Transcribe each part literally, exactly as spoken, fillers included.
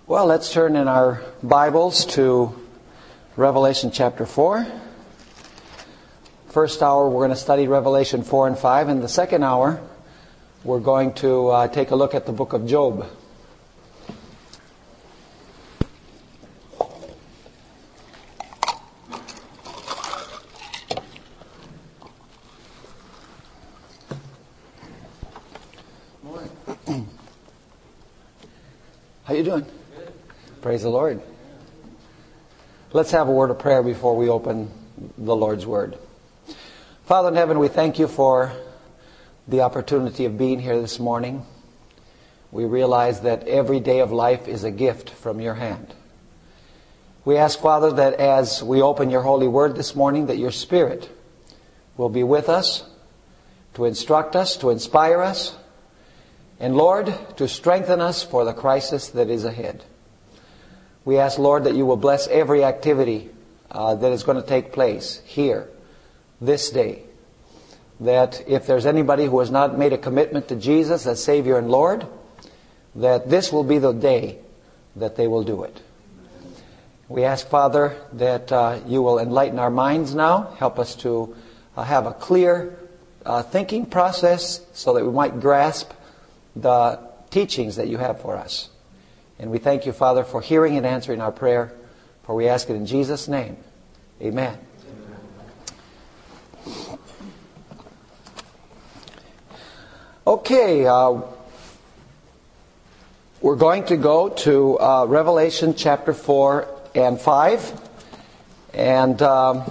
Well, let's turn in our Bibles to Revelation chapter four. First hour, we're going to study Revelation four and five. In the second hour, we're going to uh, take a look at the book of Job. How you doing? Good. Praise the Lord. Let's have a word of prayer before we open the Lord's Word. Father in heaven, we thank you for the opportunity of being here this morning. We realize that every day of life is a gift from your hand. We ask, Father, that as we open your holy word this morning, that your Spirit will be with us to instruct us, to inspire us, and Lord, to strengthen us for the crisis that is ahead. We ask, Lord, that you will bless every activity uh, that is going to take place here, this day. That if there's anybody who has not made a commitment to Jesus as Savior and Lord, that this will be the day that they will do it. We ask, Father, that uh, you will enlighten our minds now, help us to uh, have a clear uh, thinking process so that we might grasp the teachings that you have for us. And we thank you, Father, for hearing and answering our prayer, for we ask it in Jesus' name. Amen. Okay, uh, we're going to go to uh, Revelation chapter four and five, and um,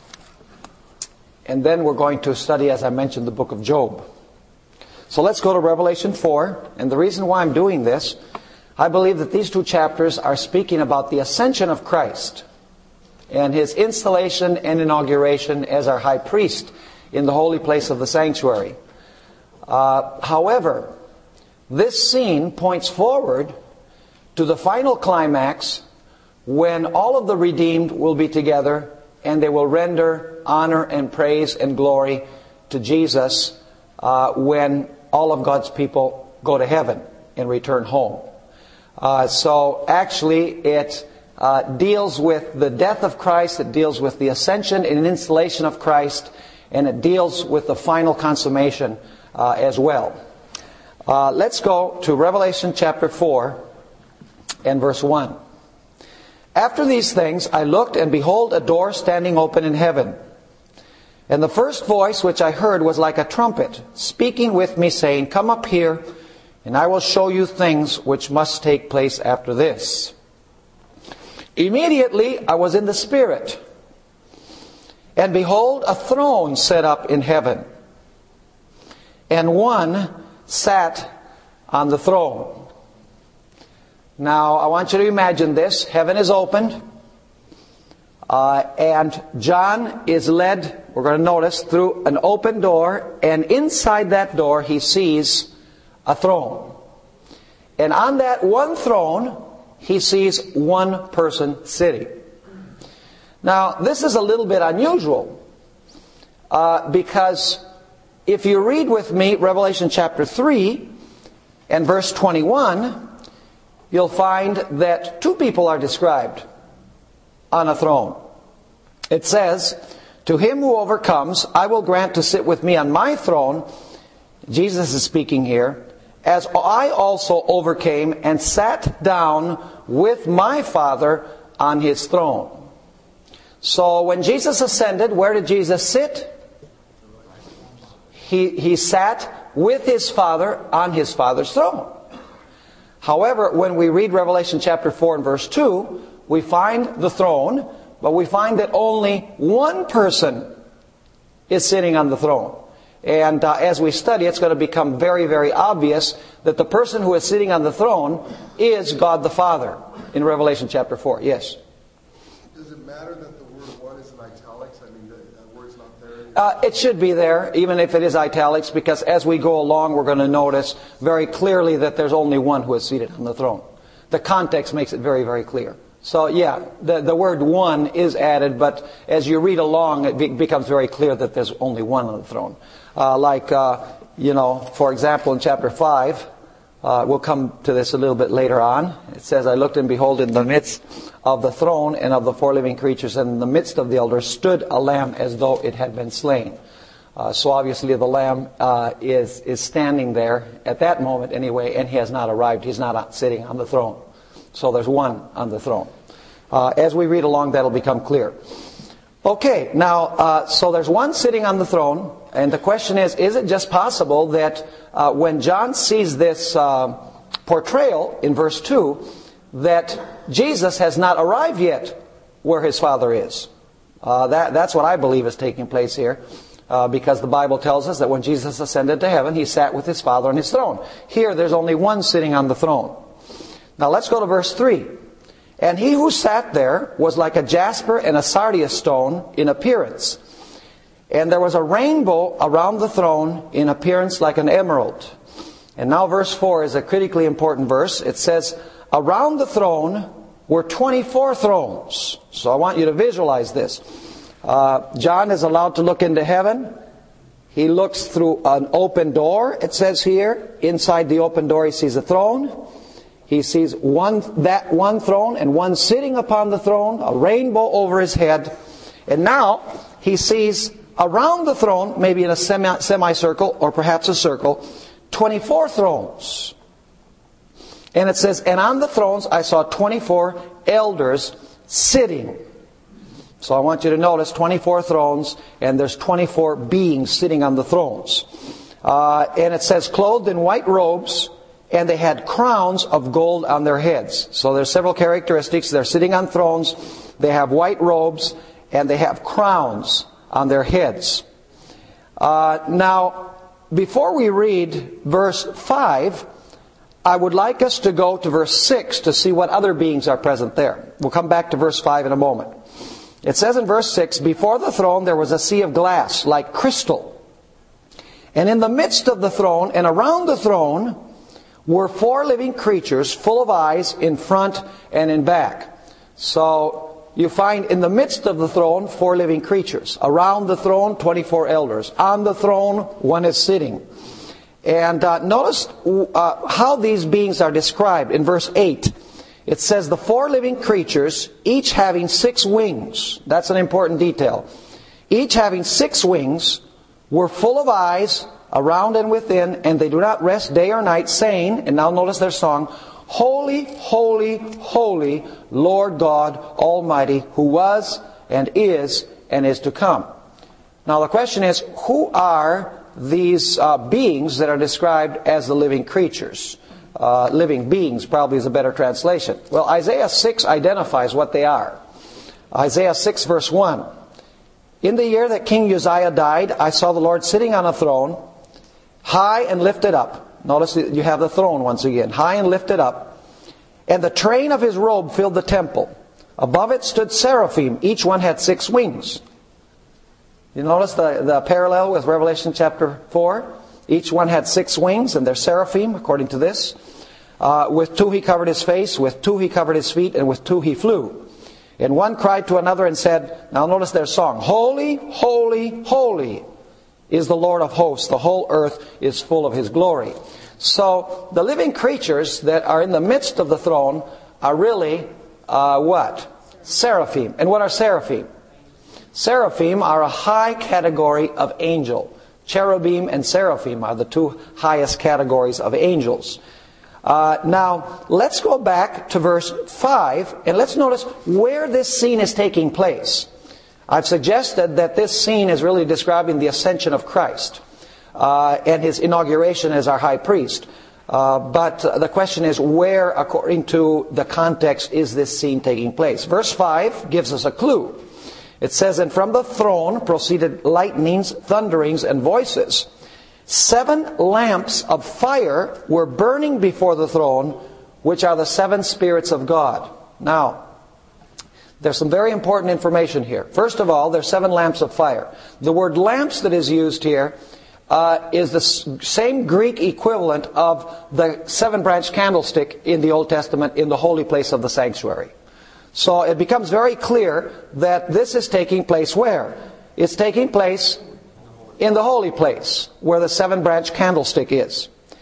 and then we're going to study, as I mentioned, the book of Job. So let's go to Revelation four, and the reason why I'm doing this, I believe that these two chapters are speaking about the ascension of Christ and His installation and inauguration as our high priest in the holy place of the sanctuary. Uh, however, this scene points forward to the final climax when all of the redeemed will be together and they will render honor and praise and glory to Jesus uh, when all of God's people go to heaven and return home. Uh, so actually it uh, deals with the death of Christ, it deals with the ascension and installation of Christ, and it deals with the final consummation uh, as well. Uh, let's go to Revelation chapter four and verse one. After these things I looked, and behold, a door standing open in heaven. And the first voice which I heard was like a trumpet, speaking with me, saying, Come up here, and I will show you things which must take place after this. Immediately I was in the Spirit, and behold, a throne set up in heaven, and one sat on the throne. Now, I want you to imagine this. Heaven is opened. Uh, and John is led, we're going to notice, through an open door, and inside that door he sees a throne. And on that one throne, he sees one person sitting. Now, this is a little bit unusual, uh, because if you read with me Revelation chapter three and verse twenty-one, you'll find that two people are described on a throne. It says, To him who overcomes, I will grant to sit with me on my throne. Jesus is speaking here. As I also overcame and sat down with my Father on His throne. So when Jesus ascended, where did Jesus sit? He, he sat with His Father on His Father's throne. However, when we read Revelation chapter four and verse two, we find the throne, but we find that only one person is sitting on the throne. And uh, as we study, it's going to become very, very obvious that the person who is sitting on the throne is God the Father in Revelation chapter four. Yes? Does it matter that the word one is in italics? I mean, that, that word's not there anymore? Uh, it should be there, even if it is italics, because as we go along, we're going to notice very clearly that there's only one who is seated on the throne. The context makes it very, very clear. So yeah, the, the word one is added, but as you read along, it be, becomes very clear that there's only one on the throne. Uh, like, uh, you know, for example, in chapter five, Uh, we'll come to this a little bit later on. It says, I looked and behold in the midst of the throne and of the four living creatures, and in the midst of the elders stood a lamb as though it had been slain. Uh, so obviously the lamb uh, is is standing there at that moment anyway, and he has not arrived. He's not sitting on the throne. So there's one on the throne. Uh, as we read along, that'll become clear. Okay, now, uh, so there's one sitting on the throne, and the question is, is it just possible that uh, when John sees this uh, portrayal in verse two, that Jesus has not arrived yet where his Father is? Uh, that, that's what I believe is taking place here, uh, because the Bible tells us that when Jesus ascended to heaven, he sat with his Father on his throne. Here, there's only one sitting on the throne. Now, let's go to verse three. And he who sat there was like a jasper and a sardius stone in appearance. And there was a rainbow around the throne in appearance like an emerald. And now verse four is a critically important verse. It says, around the throne were twenty-four thrones. So I want you to visualize this. Uh, John is allowed to look into heaven. He looks through an open door, it says here. Inside the open door he sees a throne. He sees one that one throne and one sitting upon the throne, a rainbow over his head. And now he sees around the throne, maybe in a semi, semicircle or perhaps a circle, twenty-four thrones. And it says, and on the thrones I saw twenty-four elders sitting. So I want you to notice twenty-four thrones, and there's twenty-four beings sitting on the thrones. Uh, and it says, clothed in white robes, and they had crowns of gold on their heads. So there's several characteristics. They're sitting on thrones, they have white robes, and they have crowns on their heads. Uh, now, before we read verse five, I would like us to go to verse six to see what other beings are present there. We'll come back to verse five in a moment. It says in verse six, before the throne there was a sea of glass like crystal. And in the midst of the throne and around the throne were four living creatures full of eyes in front and in back. So you find in the midst of the throne four living creatures. Around the throne, twenty-four elders. On the throne, one is sitting. And uh, notice uh, how these beings are described in verse eight. It says the four living creatures, each having six wings. That's an important detail. Each having six wings, were full of eyes around and within, and they do not rest day or night, saying, and now notice their song, Holy, holy, holy, Lord God Almighty, who was and is and is to come. Now the question is, who are these uh, beings that are described as the living creatures? Uh, living beings probably is a better translation. Well, Isaiah six identifies what they are. Isaiah six verse one. In the year that King Uzziah died, I saw the Lord sitting on a throne, high and lifted up. Notice you have the throne once again. High and lifted up. And the train of his robe filled the temple. Above it stood seraphim. Each one had six wings. You notice the, the parallel with Revelation chapter four? Each one had six wings, and they're seraphim, according to this. Uh, with two he covered his face, with two he covered his feet, and with two he flew. And one cried to another and said, now notice their song, Holy, holy, holy is the Lord of hosts. The whole earth is full of his glory. So the living creatures that are in the midst of the throne are really uh, what? Seraphim. And what are seraphim? Seraphim are a high category of angel. Cherubim and seraphim are the two highest categories of angels. Uh, now, let's go back to verse five, and let's notice where this scene is taking place. I've suggested that this scene is really describing the ascension of Christ uh, and his inauguration as our high priest. Uh, but the question is, where, according to the context, is this scene taking place? Verse five gives us a clue. It says, and from the throne proceeded lightnings, thunderings, and voices. Seven lamps of fire were burning before the throne, which are the seven spirits of God. Now, there's some very important information here. First of all, there's seven lamps of fire. The word lamps that is used here uh, is the same Greek equivalent of the seven-branch candlestick in the Old Testament in the holy place of the sanctuary. So it becomes very clear that this is taking place where? It's taking place in the holy place, where the seven-branch candlestick is.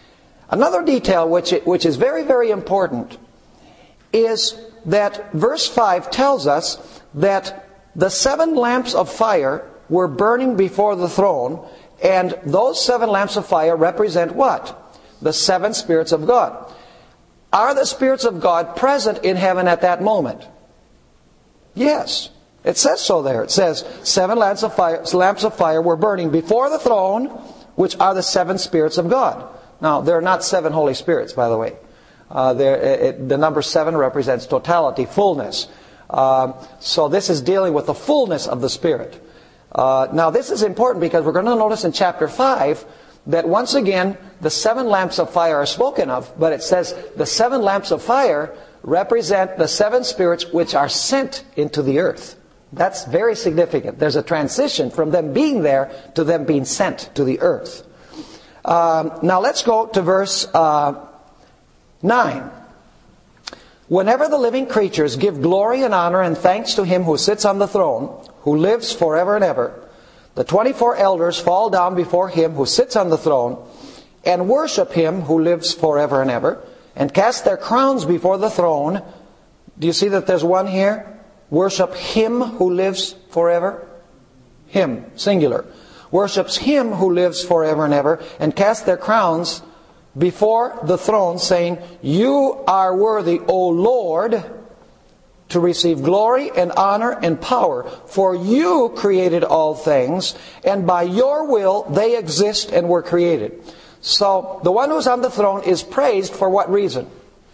Another detail which, which is very, very important is that verse five tells us that the seven lamps of fire were burning before the throne, and those seven lamps of fire represent what? The seven spirits of God. Are the spirits of God present in heaven at that moment? Yes. It says so there. It says, seven lamps of fire, lamps of fire were burning before the throne, which are the seven spirits of God. Now, there are not seven Holy Spirits, by the way. Uh, there, it, the number seven represents totality, fullness. Uh, so this is dealing with the fullness of the Spirit. Uh, now, this is important because we're going to notice in chapter five that once again, the seven lamps of fire are spoken of, but it says the seven lamps of fire represent the seven spirits which are sent into the earth. That's very significant. There's a transition from them being there to them being sent to the earth. Um, now let's go to verse uh, nine. Whenever the living creatures give glory and honor and thanks to Him who sits on the throne, who lives forever and ever, the twenty-four elders fall down before Him who sits on the throne and worship Him who lives forever and ever, and cast their crowns before the throne. Do you see that there's one here? Worship Him who lives forever. Him, singular. Worships Him who lives forever and ever, and cast their crowns before the throne, saying, You are worthy, O Lord, to receive glory and honor and power, for You created all things, and by Your will they exist and were created. So, the one who's on the throne is praised for what reason?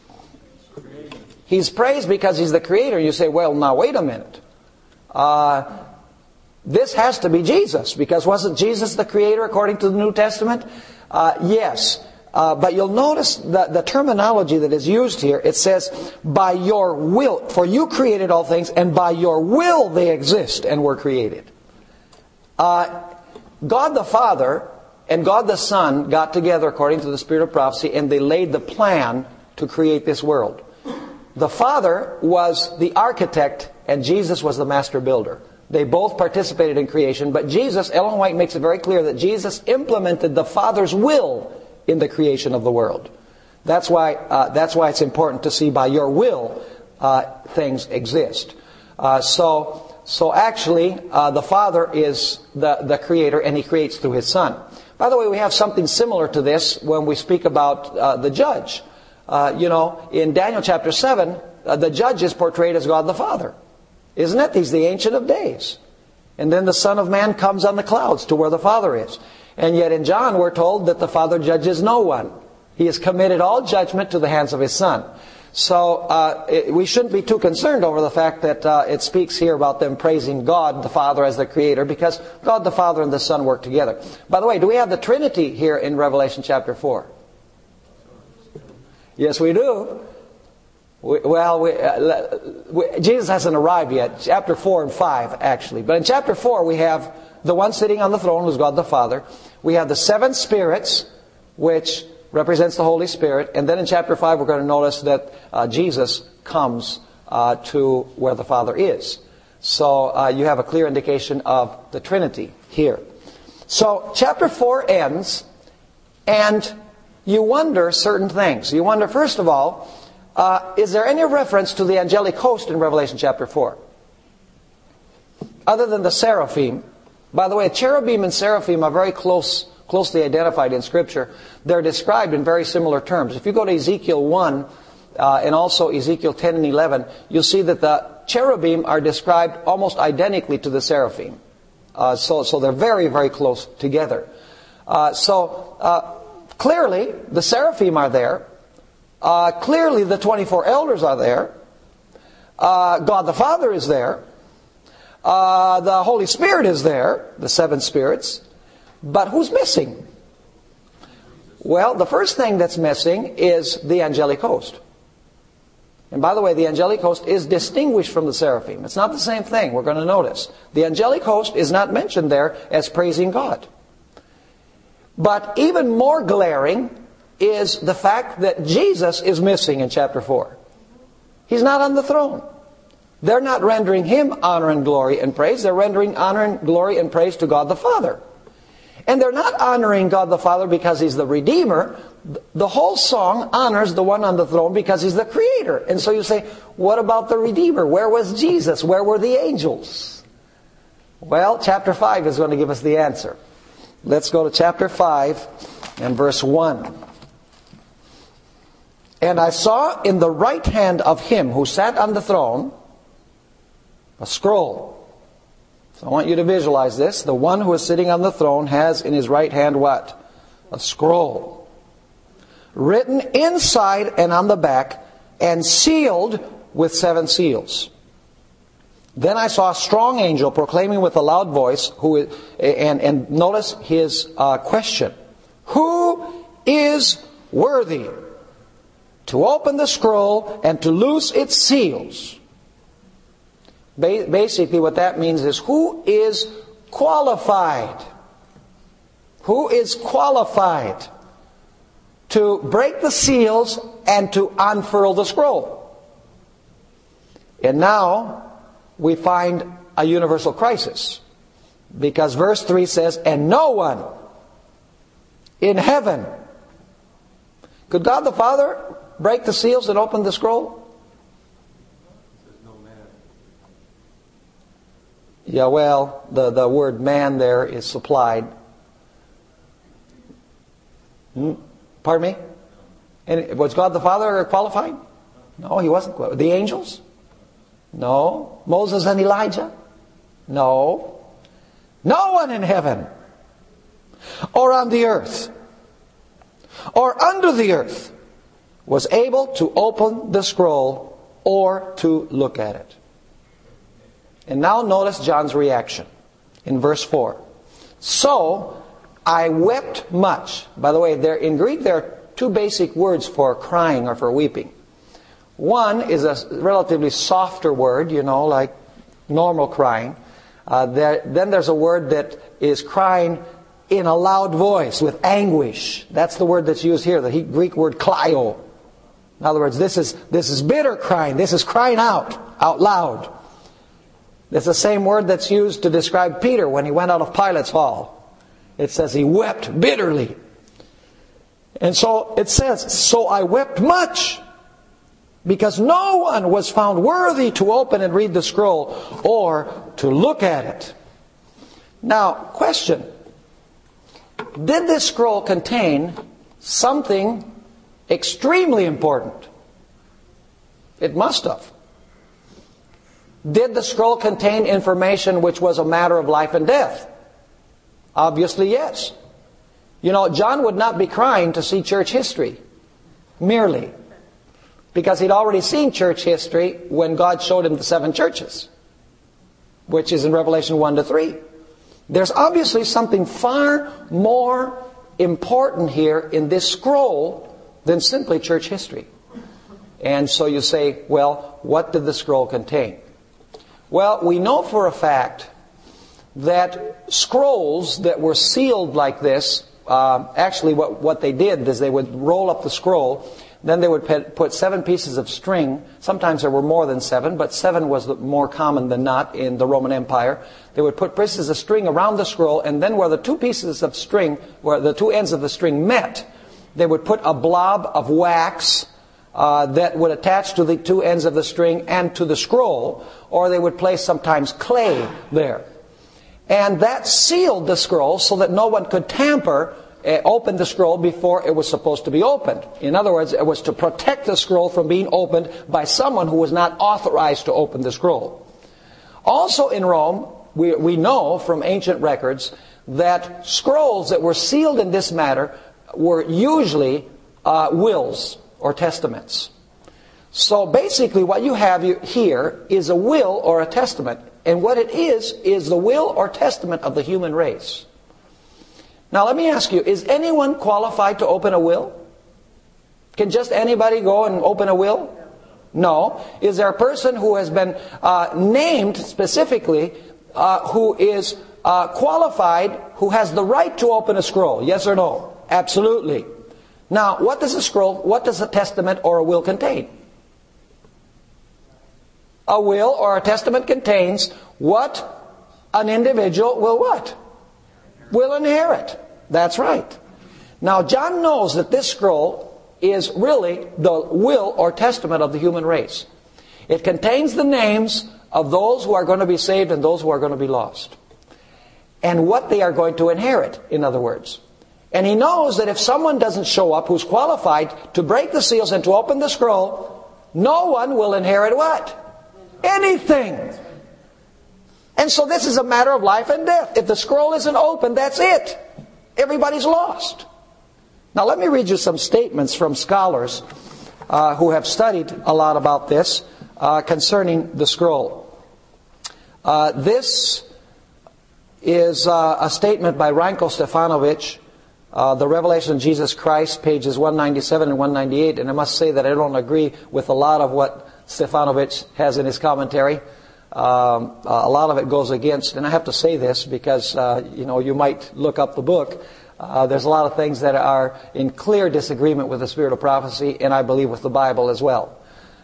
He's praised because He's the Creator. You say, well, now wait a minute. Uh, this has to be Jesus, because wasn't Jesus the Creator according to the New Testament? Uh, yes. Uh, but you'll notice the, the terminology that is used here. It says, by Your will. For You created all things, and by Your will they exist and were created. Uh, God the Father and God the Son got together according to the Spirit of prophecy, and they laid the plan to create this world. The Father was the architect, and Jesus was the master builder. They both participated in creation, but Jesus, Ellen White makes it very clear that Jesus implemented the Father's will in the creation of the world. That's why uh, that's why it's important to see by Your will uh, things exist. Uh, so so actually, uh, the Father is the the Creator, and He creates through His Son. By the way, we have something similar to this when we speak about uh, the judge. Uh, you know, in Daniel chapter seven, uh, the judge is portrayed as God the Father. Isn't it? He's the Ancient of Days. And then the Son of Man comes on the clouds to where the Father is. And yet in John we're told that the Father judges no one. He has committed all judgment to the hands of His Son. So uh, it, we shouldn't be too concerned over the fact that uh, it speaks here about them praising God the Father as the Creator, because God the Father and the Son work together. By the way, do we have the Trinity here in Revelation chapter four? Yes, we do. We, well, we, uh, we, Jesus hasn't arrived yet. Chapter four and five, actually. But in chapter four, we have the one sitting on the throne, who's God the Father. We have the seven spirits, which represents the Holy Spirit. And then in chapter five, we're going to notice that uh, Jesus comes uh, to where the Father is. So uh, you have a clear indication of the Trinity here. So chapter four ends, and you wonder certain things. You wonder, first of all, uh, is there any reference to the angelic host in Revelation chapter four? Other than the seraphim. By the way, cherubim and seraphim are very close, closely identified in Scripture. They're described in very similar terms. If you go to Ezekiel one uh, and also Ezekiel ten and eleven, you'll see that the cherubim are described almost identically to the seraphim. Uh, so, so they're very, very close together. Uh, so, uh, Clearly, the seraphim are there. Uh, clearly, the twenty-four elders are there. Uh, God the Father is there. Uh, the Holy Spirit is there, the seven spirits. But who's missing? Well, the first thing that's missing is the angelic host. And by the way, the angelic host is distinguished from the seraphim. It's not the same thing, we're going to notice. The angelic host is not mentioned there as praising God. But even more glaring is the fact that Jesus is missing in chapter four. He's not on the throne. They're not rendering Him honor and glory and praise. They're rendering honor and glory and praise to God the Father. And they're not honoring God the Father because He's the Redeemer. The whole song honors the one on the throne because He's the Creator. And so you say, what about the Redeemer? Where was Jesus? Where were the angels? Well, chapter five is going to give us the answer. Let's go to chapter five and verse one. And I saw in the right hand of Him who sat on the throne a scroll. So I want you to visualize this. The one who is sitting on the throne has in his right hand what? A scroll. Written inside and on the back and sealed with seven seals. Then I saw a strong angel proclaiming with a loud voice, who is, and, and notice his uh, question. Who is worthy to open the scroll and to loose its seals? Ba- basically what that means is, who is qualified? Who is qualified to break the seals and to unfurl the scroll? And now we find a universal crisis. Because verse three says, and no one in heaven. Could God the Father break the seals and open the scroll? Yeah, well, the, the word man there is supplied. Hmm? Pardon me? And was God the Father qualified? No, He wasn't qualified. The angels? No. Moses and Elijah? No. No one in heaven or on the earth or under the earth was able to open the scroll or to look at it. And now notice John's reaction in verse four. So I wept much. By the way, there in Greek there are two basic words for crying or for weeping. One is a relatively softer word, you know, like normal crying. Uh, there, then there's a word that is crying in a loud voice with anguish. That's the word that's used here, the Greek word klaio. In other words, this is this is bitter crying. This is crying out, out loud. It's the same word that's used to describe Peter when he went out of Pilate's hall. It says he wept bitterly. And so it says, so I wept much, because no one was found worthy to open and read the scroll or to look at it. Now, question. Did this scroll contain something extremely important? It must have. Did the scroll contain information which was a matter of life and death? Obviously, yes. You know, John would not be crying to see church history, merely. Because he'd already seen church history when God showed him the seven churches, which is in Revelation one to three. There's obviously something far more important here in this scroll than simply church history. And so you say, well, what did the scroll contain? Well, we know for a fact that scrolls that were sealed like this, uh, actually what, what they did is they would roll up the scroll, then they would put seven pieces of string. Sometimes there were more than seven, but seven was more common than not in the Roman Empire. They would put pieces of string around the scroll, and then where the two pieces of string, where the two ends of the string met, they would put a blob of wax uh, that would attach to the two ends of the string and to the scroll, or they would place sometimes clay there. And that sealed the scroll so that no one could tamper Uh, opened the scroll before it was supposed to be opened. In other words, it was to protect the scroll from being opened by someone who was not authorized to open the scroll. Also in Rome, we, we know from ancient records that scrolls that were sealed in this manner were usually uh, wills or testaments. So basically what you have here is a will or a testament. And what it is, is the will or testament of the human race. Now let me ask you, is anyone qualified to open a will? Can just anybody go and open a will? No. Is there a person who has been uh, named specifically uh, who is uh, qualified, who has the right to open a scroll? Yes or no? Absolutely. Now, what does a scroll, what does a testament or a will contain? A will or a testament contains what an individual will what? will inherit. That's right. Now, John knows that this scroll is really the will or testament of the human race. It contains the names of those who are going to be saved and those who are going to be lost. And what they are going to inherit, in other words. And he knows that if someone doesn't show up who's qualified to break the seals and to open the scroll, no one will inherit what? Anything. And so this is a matter of life and death. If the scroll isn't open, that's it. Everybody's lost. Now let me read you some statements from scholars uh, who have studied a lot about this uh, concerning the scroll. Uh, this is uh, a statement by Ranko Stefanovic, uh, The Revelation of Jesus Christ, pages one ninety-seven and one ninety-eight. And I must say that I don't agree with a lot of what Stefanovic has in his commentary. Um, a lot of it goes against, and I have to say this because, uh, you know, you might look up the book. Uh, there's a lot of things that are in clear disagreement with the spirit of prophecy, and I believe with the Bible as well.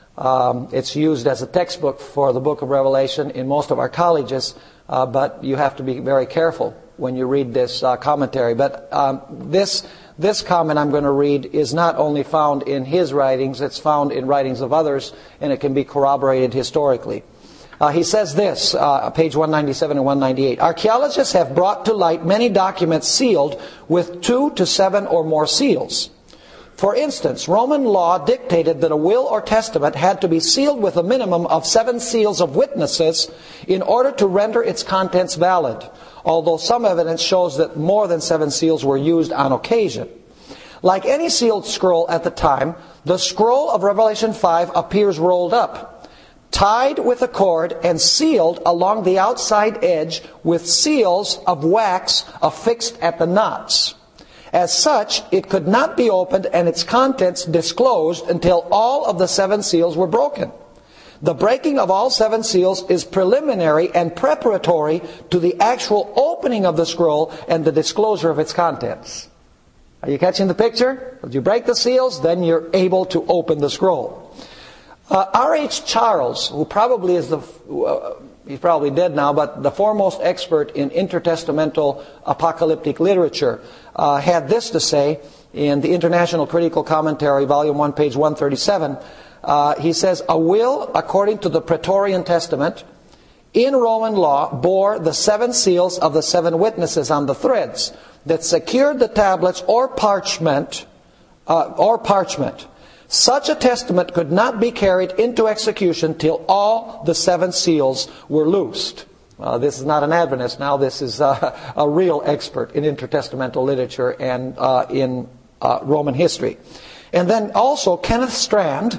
Um, it's used as a textbook for the book of Revelation in most of our colleges, uh, but you have to be very careful when you read this uh, commentary. But um, this this comment I'm going to read is not only found in his writings, it's found in writings of others, and it can be corroborated historically. Uh, he says this, uh, page one ninety-seven and one ninety-eight. Archaeologists have brought to light many documents sealed with two to seven or more seals. For instance, Roman law dictated that a will or testament had to be sealed with a minimum of seven seals of witnesses in order to render its contents valid, although some evidence shows that more than seven seals were used on occasion. Like any sealed scroll at the time, the scroll of Revelation five appears rolled up, tied with a cord and sealed along the outside edge with seals of wax affixed at the knots. As such, it could not be opened and its contents disclosed until all of the seven seals were broken. The breaking of all seven seals is preliminary and preparatory to the actual opening of the scroll and the disclosure of its contents. Are you catching the picture? If you break the seals, then you're able to open the scroll. Uh, R H Charles, who probably is the, uh, he's probably dead now, but the foremost expert in intertestamental apocalyptic literature, uh, had this to say in the International Critical Commentary, volume one, page one thirty-seven. Uh, he says, a will, according to the Praetorian Testament, in Roman law, bore the seven seals of the seven witnesses on the threads that secured the tablets or parchment, uh, or parchment. Such a testament could not be carried into execution till all the seven seals were loosed. Uh, this is not an Adventist now. This is uh, a real expert in intertestamental literature and uh, in uh, Roman history. And then also Kenneth Strand,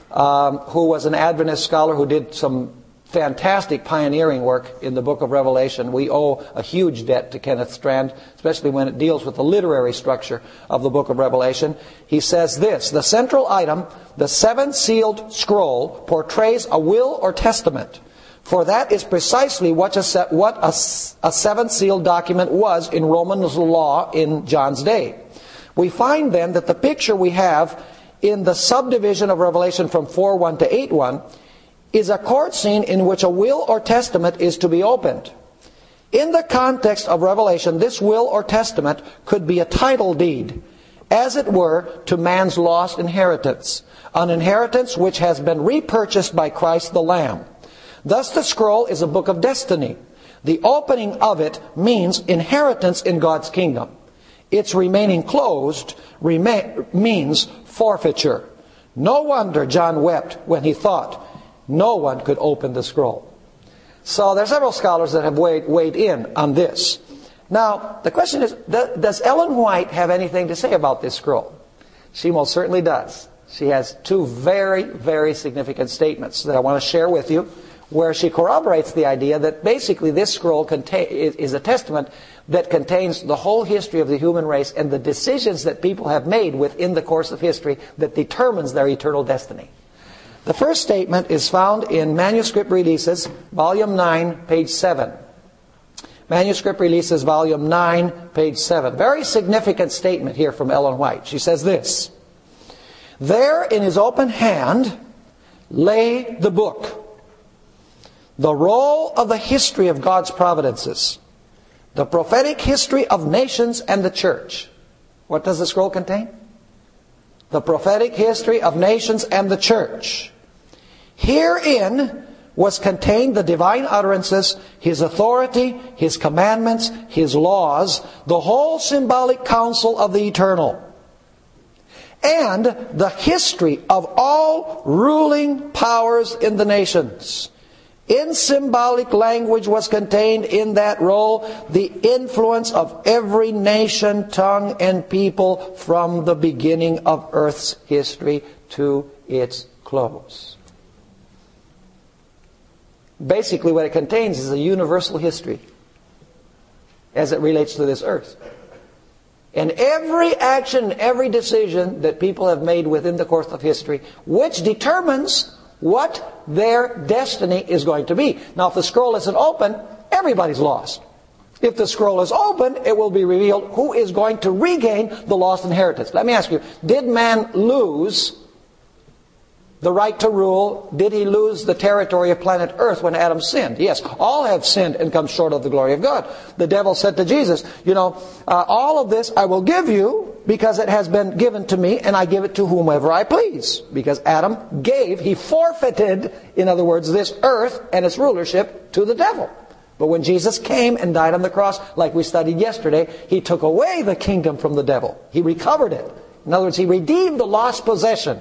um, who was an Adventist scholar who did some fantastic pioneering work in the book of Revelation. We owe a huge debt to Kenneth Strand, especially when it deals with the literary structure of the book of Revelation. He says this, the central item, the seven-sealed scroll, portrays a will or testament, for that is precisely what a, se- what a, a seven-sealed document was in Roman law in John's day. We find then that the picture we have in the subdivision of Revelation from four one to eight one is a court scene in which a will or testament is to be opened. In the context of Revelation, this will or testament could be a title deed, as it were, to man's lost inheritance, an inheritance which has been repurchased by Christ the Lamb. Thus the scroll is a book of destiny. The opening of it means inheritance in God's kingdom. Its remaining closed remain, means forfeiture. No wonder John wept when he thought no one could open the scroll. So there are several scholars that have weighed, weighed in on this. Now, the question is, does Ellen White have anything to say about this scroll? She most certainly does. She has two very, very significant statements that I want to share with you, where she corroborates the idea that basically this scroll contain, is a testament that contains the whole history of the human race and the decisions that people have made within the course of history that determines their eternal destiny. The first statement is found in Manuscript Releases, volume nine, page seven. Manuscript Releases, volume nine, page seven. Very significant statement here from Ellen White. She says this, there in his open hand lay the book, the roll of the history of God's providences. The prophetic history of nations and the church. What does the scroll contain? The prophetic history of nations and the church. Herein was contained the divine utterances, His authority, His commandments, His laws, the whole symbolic counsel of the eternal, and the history of all ruling powers in the nations. In symbolic language was contained in that roll the influence of every nation, tongue, and people from the beginning of earth's history to its close. Basically, what it contains is a universal history as it relates to this earth. And every action, every decision that people have made within the course of history, which determines what their destiny is going to be. Now, if the scroll isn't open, everybody's lost. If the scroll is open, it will be revealed who is going to regain the lost inheritance. Let me ask you, did man lose the right to rule? Did he lose the territory of planet Earth when Adam sinned? Yes, all have sinned and come short of the glory of God. The devil said to Jesus, you know, uh, all of this I will give you because it has been given to me, and I give it to whomever I please. Because Adam gave, he forfeited, in other words, this earth and its rulership to the devil. But when Jesus came and died on the cross, like we studied yesterday, He took away the kingdom from the devil. He recovered it. In other words, He redeemed the lost possession.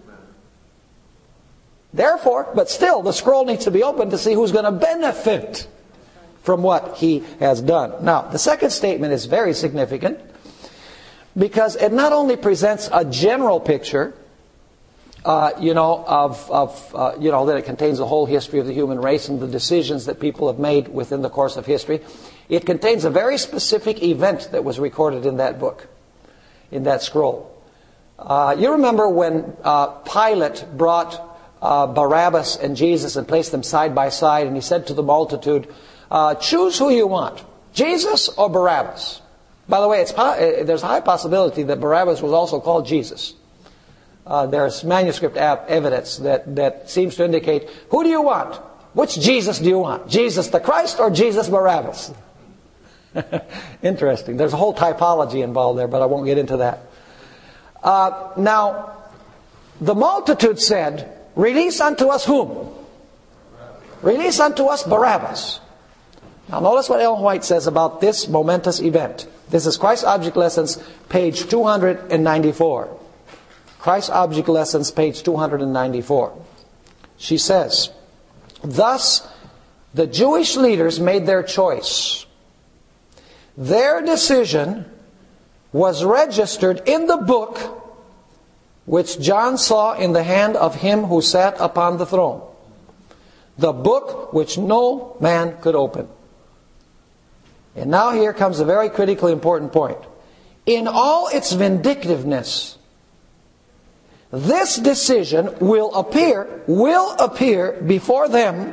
Therefore, but still, the scroll needs to be opened to see who's going to benefit from what He has done. Now, the second statement is very significant because it not only presents a general picture, uh, you know, of, of uh, you know, that it contains the whole history of the human race and the decisions that people have made within the course of history. It contains a very specific event that was recorded in that book, in that scroll. Uh, you remember when uh, Pilate brought Uh, Barabbas and Jesus and placed them side by side, and he said to the multitude, uh, choose who you want, Jesus or Barabbas. By the way, it's po- there's a high possibility that Barabbas was also called Jesus. Uh, there's manuscript evidence that, that seems to indicate, who do you want? Which Jesus do you want? Jesus the Christ or Jesus Barabbas? Interesting. There's a whole typology involved there, but I won't get into that. Uh, now, the multitude said, release unto us whom? Release unto us Barabbas. Now notice what Ellen White says about this momentous event. This is Christ's Object Lessons, page two ninety-four. Christ's Object Lessons, page two ninety-four. She says, thus the Jewish leaders made their choice. Their decision was registered in the book which John saw in the hand of Him who sat upon the throne. The book which no man could open. And now here comes a very critically important point. In all its vindictiveness, this decision will appear, will appear before them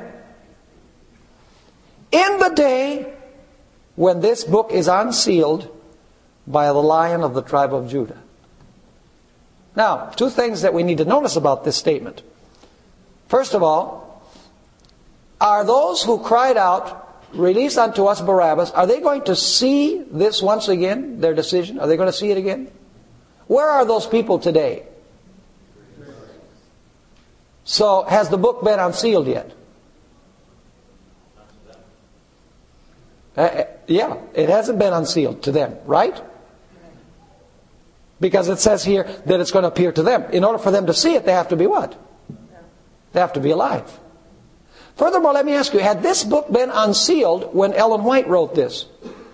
in the day when this book is unsealed by the Lion of the tribe of Judah. Now, two things that we need to notice about this statement. First of all, are those who cried out, release unto us Barabbas, are they going to see this once again, their decision? Are they going to see it again? Where are those people today? So, has the book been unsealed yet? Uh, yeah, it hasn't been unsealed to them, right? Because it says here that it's going to appear to them. In order for them to see it, they have to be what? They have to be alive. Furthermore, let me ask you, had this book been unsealed when Ellen White wrote this?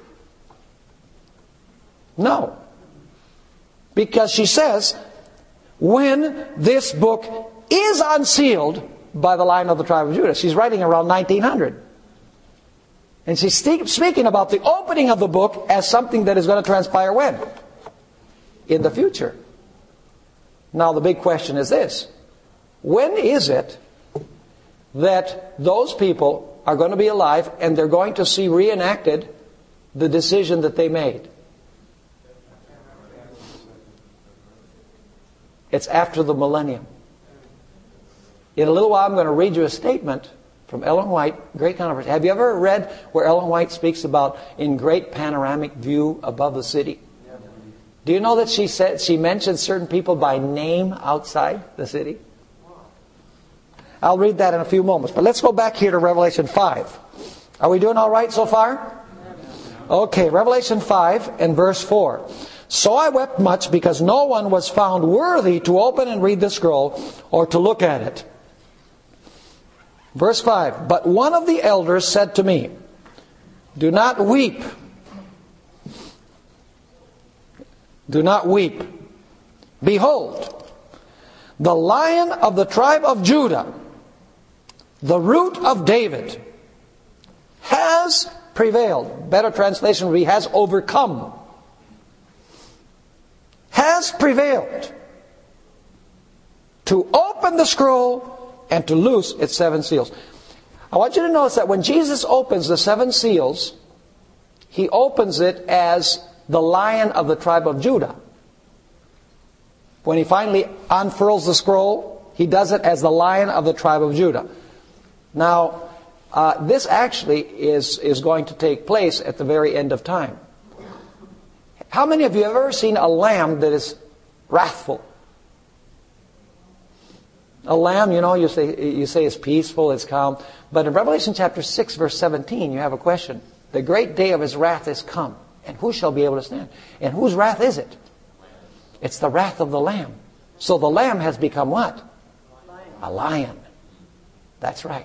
No. Because she says, when this book is unsealed by the Lion of the tribe of Judah. She's writing around nineteen hundred. And she's speaking about the opening of the book as something that is going to transpire when? In the future. Now the big question is this. When is it that those people are going to be alive and they're going to see reenacted the decision that they made? It's after the millennium. In a little while I'm going to read you a statement From Ellen White, great controversy. Have you ever read where Ellen White speaks about in great panoramic view above the city? Do you know that she said she mentioned certain people by name outside the city? I'll read that in a few moments. But let's go back here to Revelation five. Are we doing all right so far? Okay, Revelation five and verse four. So I wept much because no one was found worthy to open and read the scroll or to look at it. Verse five. But one of the elders said to me, do not weep. Do not weep. Behold, the Lion of the tribe of Judah, the Root of David, has prevailed. Better translation would be has overcome. Has prevailed to open the scroll and to loose its seven seals. I want you to notice that when Jesus opens the seven seals, He opens it as the Lion of the tribe of Judah. When He finally unfurls the scroll, He does it as the Lion of the tribe of Judah. Now, uh, this actually is, is going to take place at the very end of time. How many of you have ever seen a lamb that is wrathful? A lamb, you know, you say, you say is peaceful, it's calm. But in Revelation chapter six, verse seventeen, you have a question. The great day of His wrath is come. And who shall be able to stand? And whose wrath is it? It's the wrath of the Lamb. So the Lamb has become what? A lion. That's right.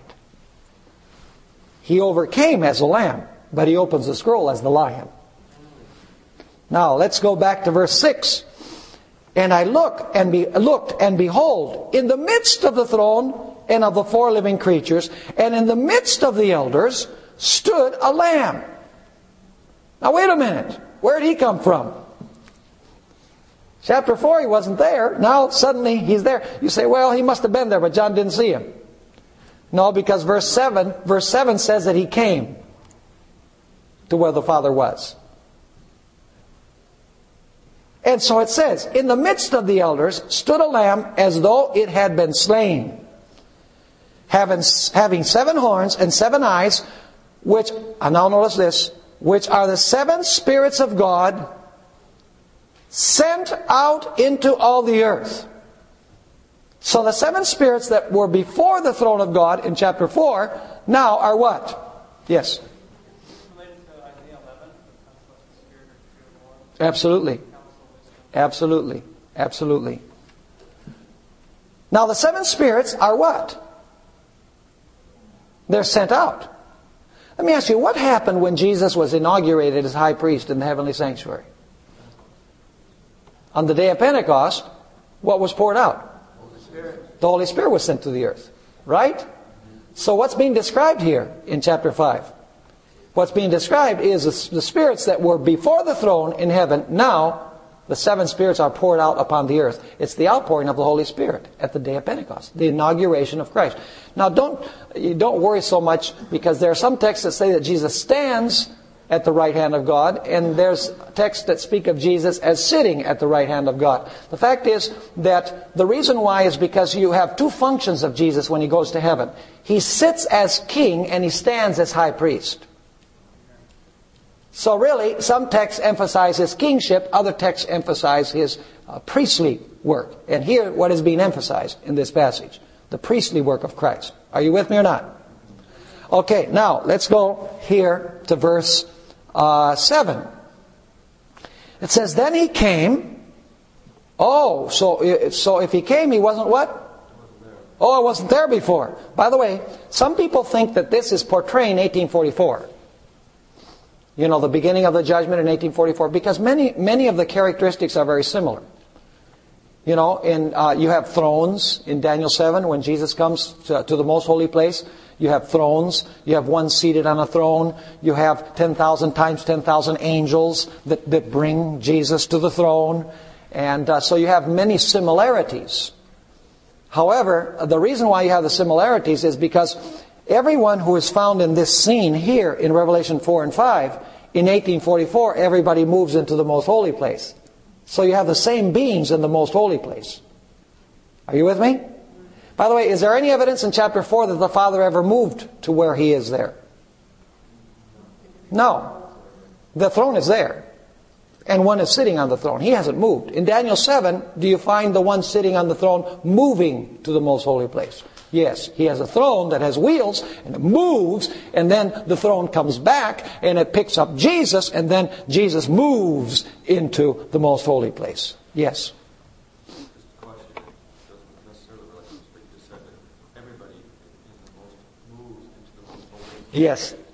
He overcame as a lamb, but He opens the scroll as the lion. Now, let's go back to verse six. And I look and be, looked, and behold, in the midst of the throne and of the four living creatures, and in the midst of the elders, stood a lamb. Now, wait a minute. Where did He come from? Chapter four, He wasn't there. Now, suddenly, He's there. You say, well, He must have been there, but John didn't see Him. No, because verse seven, verse seven says that He came to where the Father was. And so it says, in the midst of the elders stood a lamb as though it had been slain, having, having seven horns and seven eyes, which, and now notice this, which are the seven spirits of God sent out into all the earth. So the seven spirits that were before the throne of God in chapter four now are what? Yes. Absolutely. Absolutely. Absolutely. Now the seven spirits are what? They're sent out. Let me ask you, what happened when Jesus was inaugurated as high priest in the heavenly sanctuary? On the day of Pentecost, what was poured out? Holy Spirit. The Holy Spirit was sent to the earth. Right? So what's being described here in chapter five? What's being described is the spirits that were before the throne in heaven. Now, the seven spirits are poured out upon the earth. It's the outpouring of the Holy Spirit at the day of Pentecost, the inauguration of Christ. Now, don't you don't worry so much, because there are some texts that say that Jesus stands at the right hand of God, and there's texts that speak of Jesus as sitting at the right hand of God. The fact is that the reason why is because you have two functions of Jesus when He goes to heaven. He sits as king and He stands as high priest. So really, some texts emphasize His kingship, other texts emphasize His uh, priestly work. And here, what is being emphasized in this passage? The priestly work of Christ. Are you with me or not? Okay, now, let's go here to verse uh, seven. It says, then He came. Oh, so, so if He came, He wasn't what? Oh, I wasn't there before. By the way, some people think that this is portraying eighteen forty-four. You know, the beginning of the judgment in eighteen forty-four, because many many of the characteristics are very similar. You know, in uh, you have thrones in Daniel seven when Jesus comes to, to the most holy place. You have thrones. You have one seated on a throne. You have ten thousand times ten thousand angels that, that bring Jesus to the throne. And uh, so you have many similarities. However, the reason why you have the similarities is because everyone who is found in this scene here in Revelation four and five, in eighteen forty-four, everybody moves into the most holy place. So you have the same beings in the most holy place. Are you with me? By the way, is there any evidence in chapter four that the Father ever moved to where He is there? No. The throne is there. And one is sitting on the throne. He hasn't moved. In Daniel seven, do you find the one sitting on the throne moving to the most holy place? Yes. He has a throne that has wheels, and it moves, and then the throne comes back, and it picks up Jesus, and then Jesus moves into the most holy place. Yes. Yes.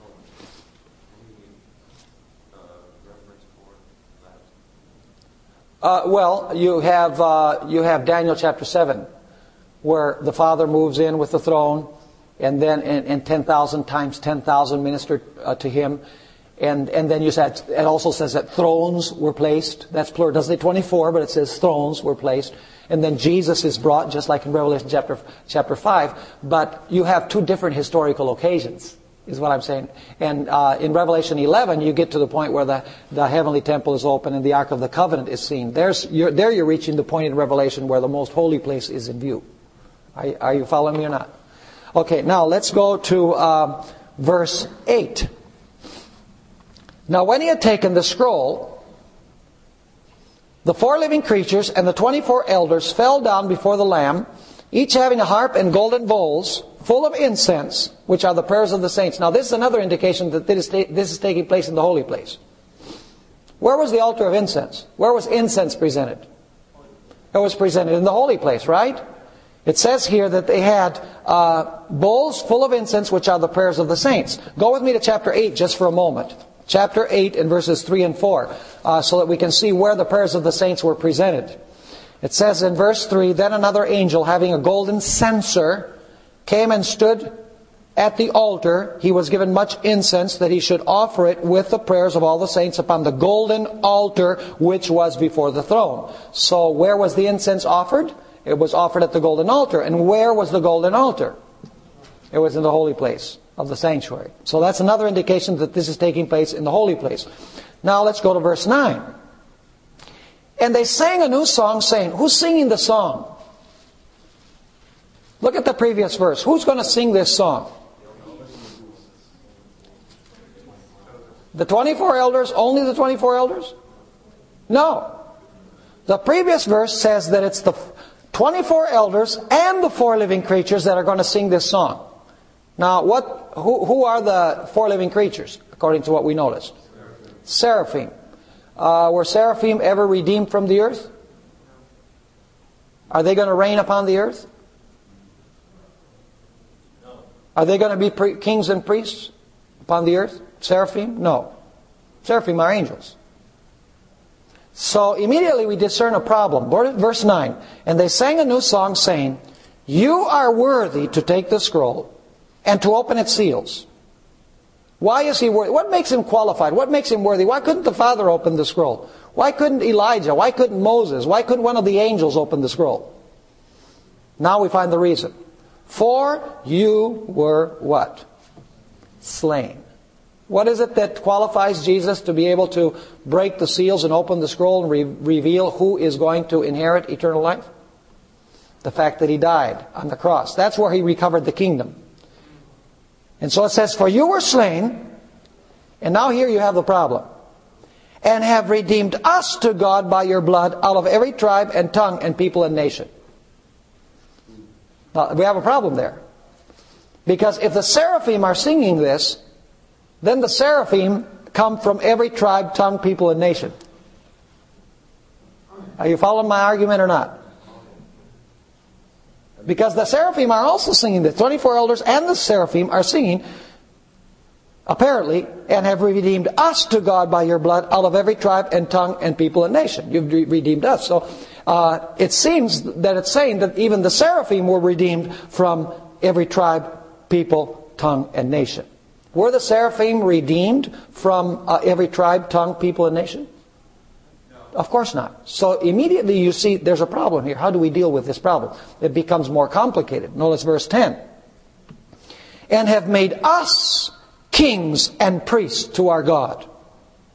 Uh, well, you have uh, you have Daniel chapter seven, where the Father moves in with the throne, and then and, and ten thousand times ten thousand ministered uh, to Him, and and then you said it also says that thrones were placed. That's plural. It doesn't say twenty-four, but it says thrones were placed, and then Jesus is brought, just like in Revelation chapter chapter five. But you have two different historical occasions, is what I'm saying. And uh, in Revelation eleven, you get to the point where the, the heavenly temple is open and the Ark of the Covenant is seen. There's, you're, there you're reaching the point in Revelation where the most holy place is in view. Are, are you following me or not? Okay, now let's go to uh, verse eight. Now when He had taken the scroll, the four living creatures and the twenty-four elders fell down before the Lamb, each having a harp and golden bowls full of incense, which are the prayers of the saints. Now this is another indication that this is, ta- this is taking place in the holy place. Where was the altar of incense? Where was incense presented? It was presented in the holy place, right? It says here that they had uh, bowls full of incense, which are the prayers of the saints. Go with me to chapter eight just for a moment. Chapter eight and verses three and four, uh, so that we can see where the prayers of the saints were presented. It says in verse three, "Then another angel, having a golden censer, came and stood at the altar. He was given much incense, that he should offer it with the prayers of all the saints upon the golden altar which was before the throne." So where was the incense offered? It was offered at the golden altar. And where was the golden altar? It was in the holy place of the sanctuary. So that's another indication that this is taking place in the holy place. Now let's go to verse nine. "And they sang a new song, saying," who's singing the song? Look at the previous verse. Who's going to sing this song? The twenty-four elders? Only the twenty-four elders? No. The previous verse says that it's the twenty-four elders and the four living creatures that are going to sing this song. Now, what? Who, who are the four living creatures, according to what we noticed? Seraphim. Uh, were seraphim ever redeemed from the earth? Are they going to reign upon the earth? Are they going to be pre- kings and priests upon the earth? Seraphim? No. Seraphim are angels. So immediately we discern a problem. Verse nine. "And they sang a new song, saying, You are worthy to take the scroll and to open its seals." Why is he worthy? What makes him qualified? What makes him worthy? Why couldn't the Father open the scroll? Why couldn't Elijah? Why couldn't Moses? Why couldn't one of the angels open the scroll? Now we find the reason. "For you were" what? "Slain." What is it that qualifies Jesus to be able to break the seals and open the scroll and re- reveal who is going to inherit eternal life? The fact that He died on the cross. That's where He recovered the kingdom. And so it says, "For you were slain," and now here you have the problem, "and have redeemed us to God by your blood out of every tribe and tongue and people and nation." Now, we have a problem there. Because if the seraphim are singing this, then the seraphim come from every tribe, tongue, people, and nation. Are you following my argument or not? Because the seraphim are also singing this. twenty-four elders and the seraphim are singing, apparently, "and have redeemed us to God by your blood out of every tribe and tongue and people and nation." You've re- redeemed us. So uh, it seems that it's saying that even the seraphim were redeemed from every tribe, people, tongue, and nation. Were the seraphim redeemed from uh, every tribe, tongue, people, and nation? Of course not. So immediately you see there's a problem here. How do we deal with this problem? It becomes more complicated. Notice verse ten. "And have made us kings and priests to our God.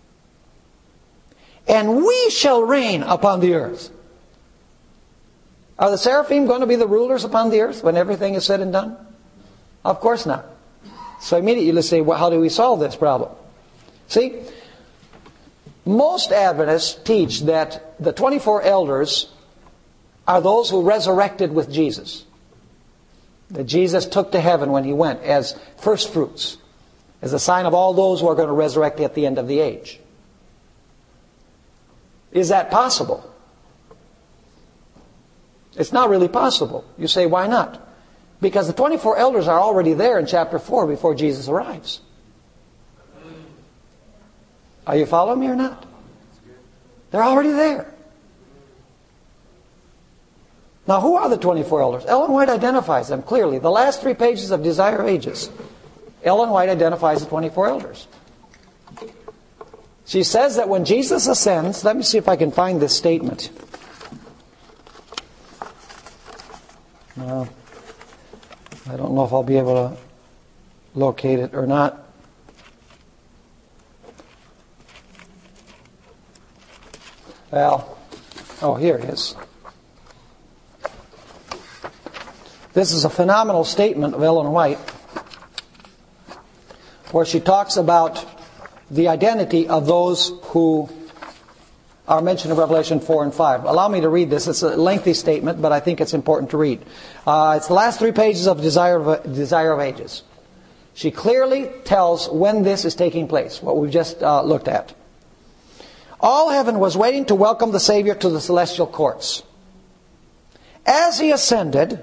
And we shall reign upon the earth." Are the seraphim going to be the rulers upon the earth when everything is said and done? Of course not. So immediately you say, well, how do we solve this problem? See, most Adventists teach that the twenty-four elders are those who resurrected with Jesus. That Jesus took to heaven when He went as first fruits, as a sign of all those who are going to resurrect at the end of the age. Is that possible? It's not really possible. You say, why not? Because the twenty-four elders are already there in chapter four before Jesus arrives. Are you following me or not? They're already there. Now, who are the twenty-four elders? Ellen White identifies them clearly. The last three pages of Desire of Ages, Ellen White identifies the twenty-four elders. She says that when Jesus ascends, let me see if I can find this statement. No, I don't know if I'll be able to locate it or not. Well, oh, here it is. This is a phenomenal statement of Ellen White, where she talks about the identity of those who are mentioned in Revelation four and five. Allow me to read this. It's a lengthy statement, but I think it's important to read. Uh, it's the last three pages of Desire of, Desire of Ages. She clearly tells when this is taking place, what we've just uh, looked at. All heaven was waiting to welcome the Savior to the celestial courts. As He ascended,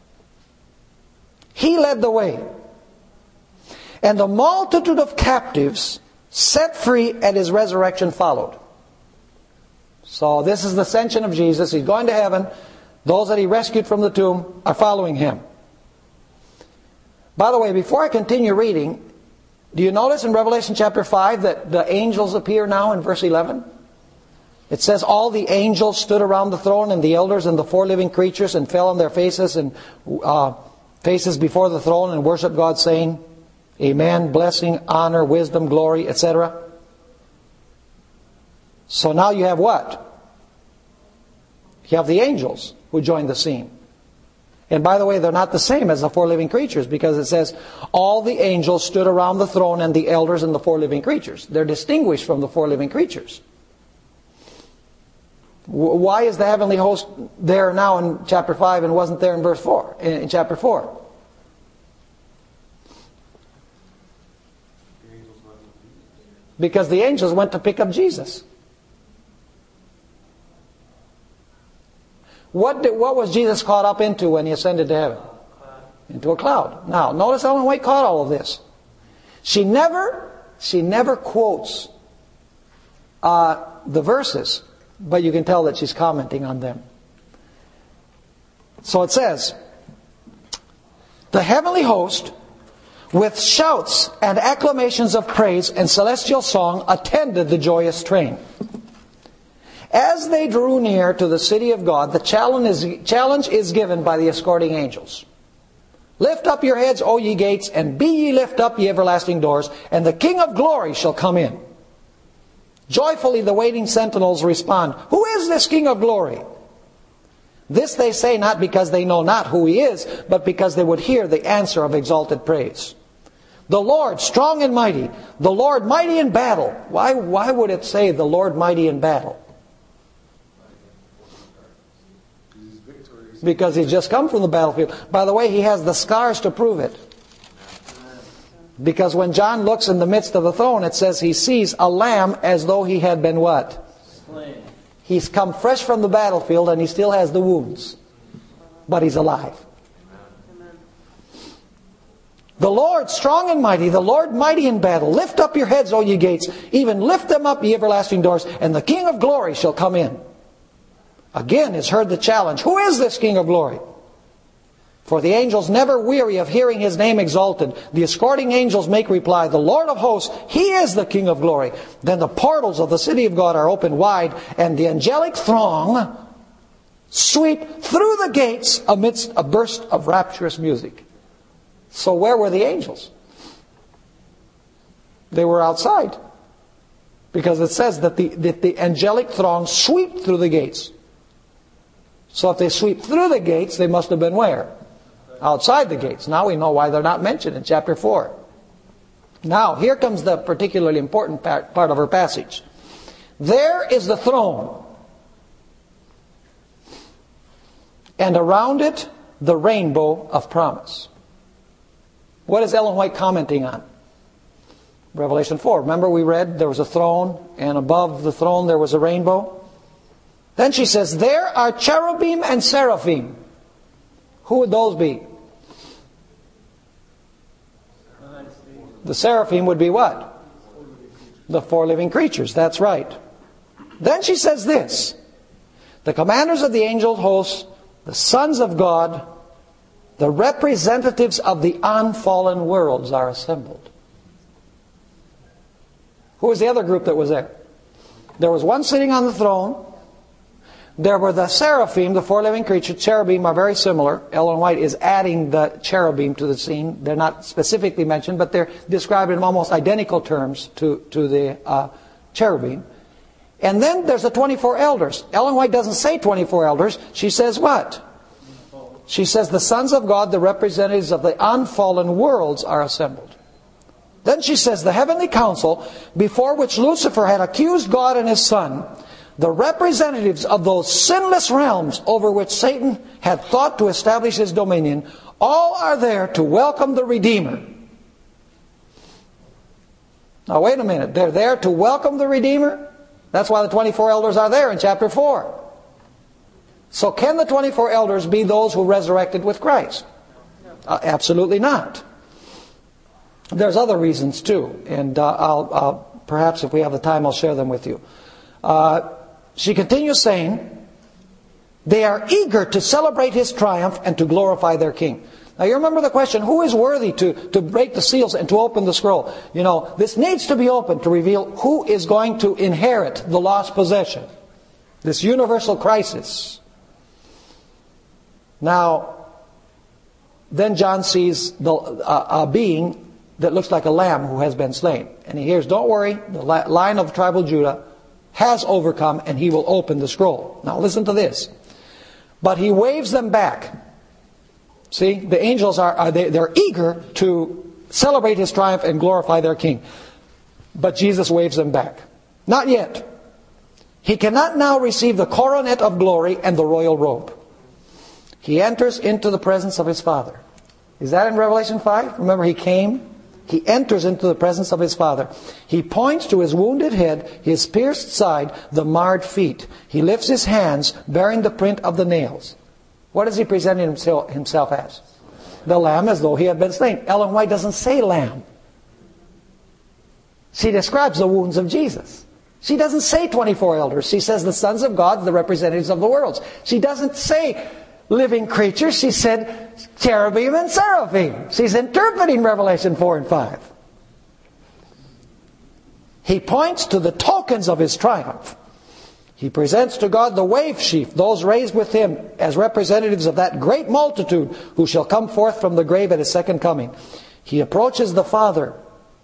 He led the way. And the multitude of captives set free at His resurrection followed. So this is the ascension of Jesus. He's going to heaven. Those that He rescued from the tomb are following Him. By the way, before I continue reading, do you notice in Revelation chapter five that the angels appear now in verse eleven? It says, all the angels stood around the throne and the elders and the four living creatures and fell on their faces and uh, faces before the throne and worshiped God, saying, Amen, blessing, honor, wisdom, glory, et cetera. So now you have what? You have the angels who join the scene. And by the way, they're not the same as the four living creatures, because it says, all the angels stood around the throne and the elders and the four living creatures. They're distinguished from the four living creatures. Why is the heavenly host there now in chapter five and wasn't there in verse four, in chapter four? Because the angels went to pick up Jesus. What did, what was Jesus caught up into when He ascended to heaven? Into a cloud. Now, notice Ellen White caught all of this. She never, she never quotes uh, the verses, but you can tell that she's commenting on them. So it says, the heavenly host, with shouts and acclamations of praise and celestial song, attended the joyous train. As they drew near to the city of God, the challenge is, challenge is given by the escorting angels. Lift up your heads, O ye gates, and be ye lift up, ye everlasting doors, and the King of glory shall come in. Joyfully the waiting sentinels respond, Who is this King of glory? This they say not because they know not who He is, but because they would hear the answer of exalted praise. The Lord strong and mighty, the Lord mighty in battle. Why, why would it say the Lord mighty in battle? Because He's just come from the battlefield. By the way, He has the scars to prove it. Because when John looks in the midst of the throne, it says he sees a lamb as though he had been what? Slain. He's come fresh from the battlefield and he still has the wounds. But he's alive. Amen. The Lord strong and mighty, the Lord mighty in battle. Lift up your heads, O ye gates. Even lift them up, ye everlasting doors. And the King of glory shall come in. Again is heard the challenge. Who is this King of glory? For the angels never weary of hearing His name exalted. The escorting angels make reply, the Lord of hosts, He is the King of glory. Then the portals of the city of God are opened wide, and the angelic throng sweep through the gates amidst a burst of rapturous music. So where were the angels? They were outside. Because it says that the, that the angelic throng sweep through the gates. So if they sweep through the gates, they must have been where? Outside the gates. Now we know why they're not mentioned in chapter four. Now, here comes the particularly important part of our passage. There is the throne, and around it, the rainbow of promise. What is Ellen White commenting on? Revelation four. Remember we read there was a throne, and above the throne there was a rainbow? Then she says, there are cherubim and seraphim. Who would those be? The seraphim would be what? The four living creatures. That's right. Then she says this. The commanders of the angel hosts, the sons of God, the representatives of the unfallen worlds are assembled. Who was the other group that was there? There was one sitting on the throne. There were the seraphim, the four living creatures. Cherubim are very similar. Ellen White is adding the cherubim to the scene. They're not specifically mentioned, but they're described in almost identical terms to, to the uh, cherubim. And then there's the twenty-four elders. Ellen White doesn't say twenty-four elders. She says what? She says the sons of God, the representatives of the unfallen worlds, are assembled. Then she says the heavenly council, before which Lucifer had accused God and His Son, the representatives of those sinless realms over which Satan had thought to establish his dominion, all are there to welcome the Redeemer. Now wait a minute. They're there to welcome the Redeemer? That's why the twenty-four elders are there in chapter four. So can the twenty-four elders be those who resurrected with Christ? Uh, absolutely not. There's other reasons too. And uh, I'll, I'll, perhaps if we have the time, I'll share them with you. Uh, She continues saying, they are eager to celebrate His triumph and to glorify their King. Now you remember the question, who is worthy to, to break the seals and to open the scroll? You know, this needs to be opened to reveal who is going to inherit the lost possession. This universal crisis. Now, then John sees the, uh, a being that looks like a lamb who has been slain. And he hears, don't worry, the Lion of the tribe of Judah has overcome, and He will open the scroll. Now listen to this. But He waves them back. See, the angels are, are they, they're eager to celebrate His triumph and glorify their King. But Jesus waves them back. Not yet. He cannot now receive the coronet of glory and the royal robe. He enters into the presence of His Father. Is that in Revelation five? Remember, He came. He enters into the presence of His Father. He points to His wounded head, His pierced side, the marred feet. He lifts His hands, bearing the print of the nails. What is He presenting himself, himself as? The lamb, as though He had been slain. Ellen White doesn't say lamb. She describes the wounds of Jesus. She doesn't say twenty-four elders. She says the sons of God, the representatives of the worlds. She doesn't say living creatures. She said cherubim and seraphim. She's interpreting Revelation four and five. He points to the tokens of His triumph. He presents to God the wave sheaf, those raised with Him as representatives of that great multitude who shall come forth from the grave at His second coming. He approaches the Father.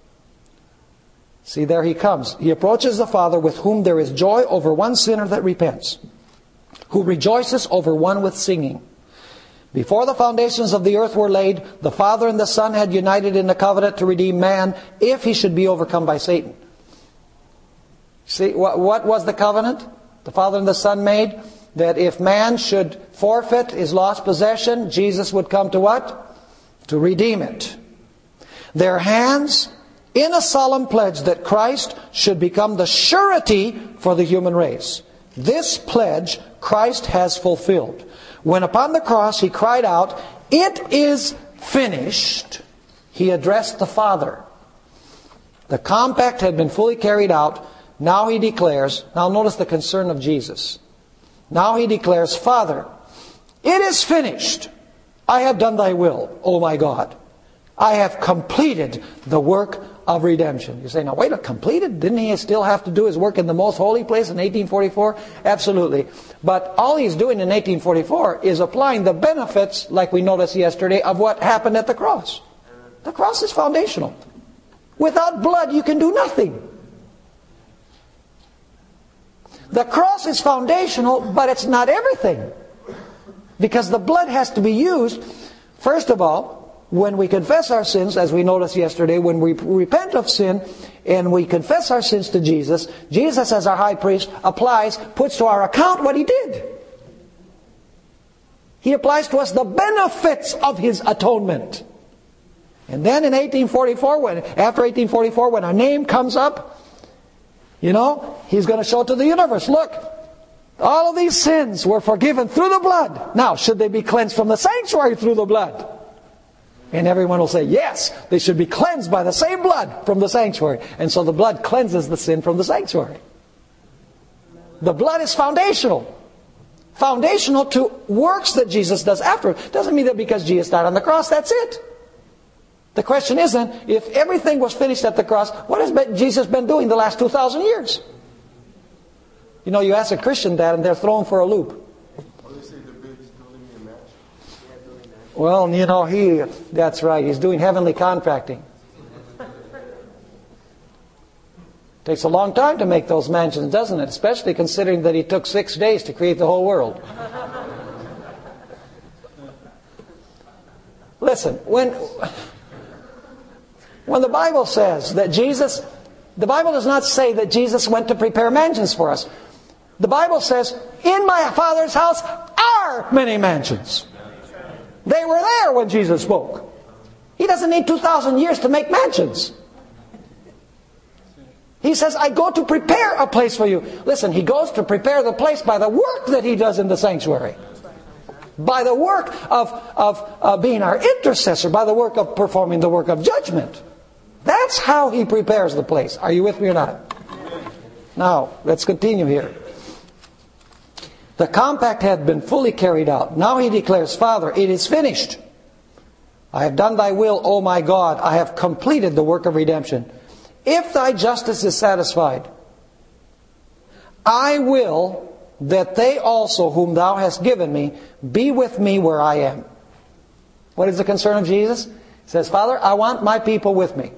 See, there He comes. He approaches the Father with whom there is joy over one sinner that repents, who rejoices over one with singing. Before the foundations of the earth were laid, the Father and the Son had united in a covenant to redeem man if he should be overcome by Satan. See, what, what was the covenant the Father and the Son made? That if man should forfeit his lost possession, Jesus would come to what? To redeem it. Their hands in a solemn pledge that Christ should become the surety for the human race. This pledge Christ has fulfilled. When upon the cross He cried out, "It is finished," He addressed the Father. The compact had been fully carried out. Now He declares, now notice the concern of Jesus. Now He declares, "Father, it is finished. I have done Thy will, O my God. I have completed the work of redemption." You say, now wait a completed? Didn't He still have to do His work in the most holy place in eighteen forty-four? Absolutely. But all He's doing in eighteen forty-four is applying the benefits, like we noticed yesterday, of what happened at the cross. The cross is foundational. Without blood you can do nothing. The cross is foundational, but it's not everything. Because the blood has to be used, first of all, when we confess our sins, as we noticed yesterday, when we repent of sin and we confess our sins to Jesus, Jesus as our high priest applies, puts to our account what He did. He applies to us the benefits of His atonement. And then in eighteen forty-four, when, after eighteen forty-four, when our name comes up, you know, He's going to show to the universe, look, all of these sins were forgiven through the blood. Now, should they be cleansed from the sanctuary through the blood? And everyone will say, yes, they should be cleansed by the same blood from the sanctuary. And so the blood cleanses the sin from the sanctuary. The blood is foundational. Foundational to works that Jesus does after. Doesn't mean that because Jesus died on the cross, that's it. The question is then, if everything was finished at the cross, what has Jesus been doing the last two thousand years? You know, you ask a Christian that and they're thrown for a loop. Well, you know, he, that's right, he's doing heavenly contracting. Takes a long time to make those mansions, doesn't it? Especially considering that He took six days to create the whole world. Listen, when, when the Bible says that Jesus, the Bible does not say that Jesus went to prepare mansions for us. The Bible says, in my Father's house are many mansions. They were there when Jesus spoke. He doesn't need two thousand years to make mansions. He says, I go to prepare a place for you. Listen, He goes to prepare the place by the work that He does in the sanctuary. By the work of, of uh, being our intercessor. By the work of performing the work of judgment. That's how He prepares the place. Are you with me or not? Now, let's continue here. The compact had been fully carried out. Now He declares, Father, it is finished. I have done Thy will, O my God. I have completed the work of redemption. If Thy justice is satisfied, I will that they also whom Thou hast given me be with me where I am. What is the concern of Jesus? He says, Father, I want my people with me.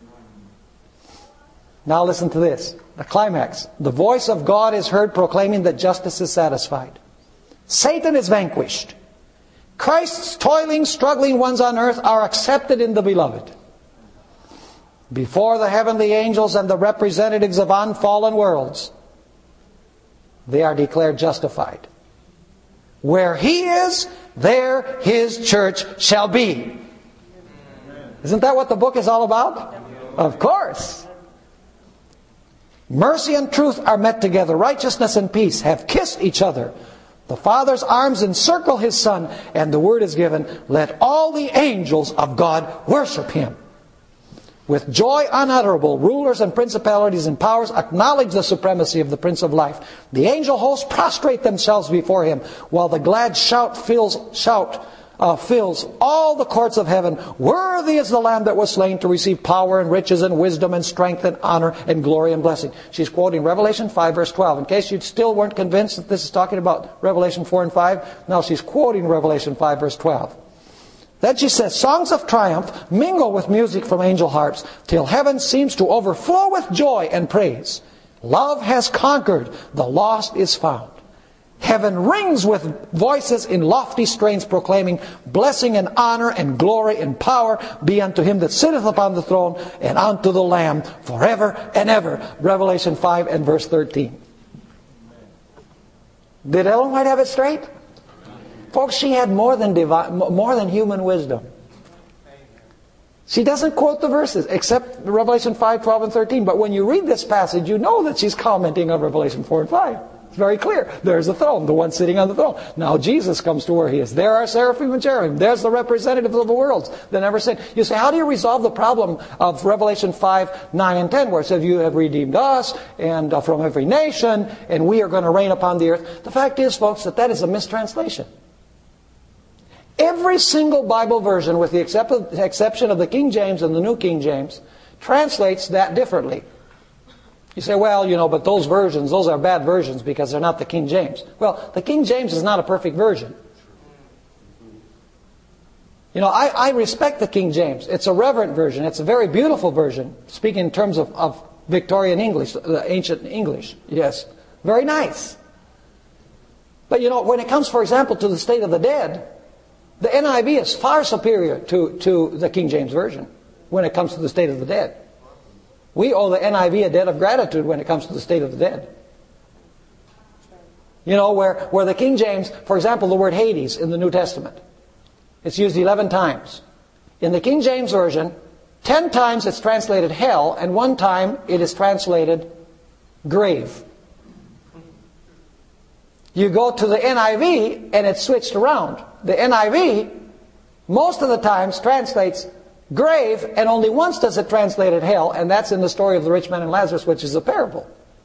Now listen to this. The climax. The voice of God is heard proclaiming that justice is satisfied. Satan is vanquished. Christ's toiling, struggling ones on earth are accepted in the Beloved. Before the heavenly angels and the representatives of unfallen worlds, they are declared justified. Where He is, there His church shall be. Isn't that what the book is all about? Of course. Mercy and truth are met together. Righteousness and peace have kissed each other. The Father's arms encircle His Son, and the word is given, let all the angels of God worship Him. With joy unutterable, rulers and principalities and powers acknowledge the supremacy of the Prince of Life. The angel hosts prostrate themselves before Him, while the glad shout fills, shout, uh, fills all the courts of heaven. Worthy is the Lamb that was slain to receive power and riches and wisdom and strength and honor and glory and blessing. She's quoting Revelation five verse twelve. In case you still weren't convinced that this is talking about Revelation four and five, now she's quoting Revelation five verse twelve. Then she says, songs of triumph mingle with music from angel harps, till heaven seems to overflow with joy and praise. Love has conquered, the lost is found. Heaven rings with voices in lofty strains proclaiming, blessing and honor and glory and power be unto Him that sitteth upon the throne and unto the Lamb forever and ever. Revelation five and verse thirteen. Did Ellen White have it straight? Folks, she had more than divine, more than human wisdom. She doesn't quote the verses, except Revelation five, twelve, and thirteen. But when you read this passage, you know that she's commenting on Revelation four and five. It's very clear. There's the throne, the one sitting on the throne. Now Jesus comes to where He is. There are seraphim and cherubim. There's the representatives of the worlds that never sin. You say, how do you resolve the problem of Revelation five, nine, and ten, where it says, you have redeemed us and uh, from every nation, and we are going to reign upon the earth? The fact is, folks, that that is a mistranslation. Every single Bible version, with the exception of the King James and the New King James, translates that differently. You say, well, you know, but those versions, those are bad versions because they're not the King James. Well, the King James is not a perfect version. You know, I, I respect the King James. It's a reverent version. It's a very beautiful version, speaking in terms of, of Victorian English, uh, ancient English. Yes, very nice. But you know, when it comes, for example, to the state of the dead, the N I V is far superior to, to the King James Version when it comes to the state of the dead. We owe the N I V a debt of gratitude when it comes to the state of the dead. You know, where, where the King James, for example, the word Hades in the New Testament, it's used eleven times. In the King James Version, ten times it's translated hell, and one time it is translated grave. You go to the N I V, and it's switched around. The N I V, most of the times, translates grave, and only once does it translate it hell, and that's in the story of the rich man and Lazarus, which is a parable.